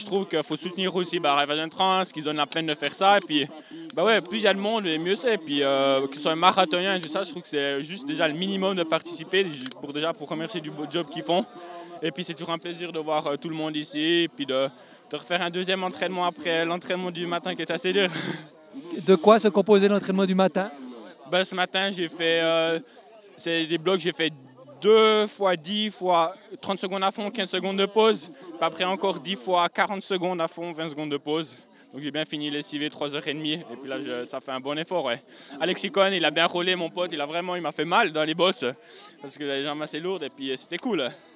Je trouve qu'il faut soutenir aussi Raiffeisen Trans, qu'ils donnent la peine de faire ça. Et puis, plus il y a de monde, mieux c'est. Et puis, qu'ils soient marathoniens et tout ça, je trouve que c'est juste déjà le minimum de participer pour remercier du beau job qu'ils font. Et puis, c'est toujours un plaisir de voir tout le monde ici. Et puis, de refaire un deuxième entraînement après l'entraînement du matin qui est assez dur. De quoi se composait l'entraînement du matin? Ce matin, j'ai fait c'est des blocs, j'ai fait 2 fois 10 fois 30 secondes à fond, 15 secondes de pause. Puis après encore 10 fois 40 secondes à fond, 20 secondes de pause. Donc j'ai bien fini les CV 3h30 et puis là ça fait un bon effort. Ouais. Alexis Cohen, il a bien roulé mon pote, il m'a fait mal dans les bosses parce que les jambes assez lourdes et puis c'était cool.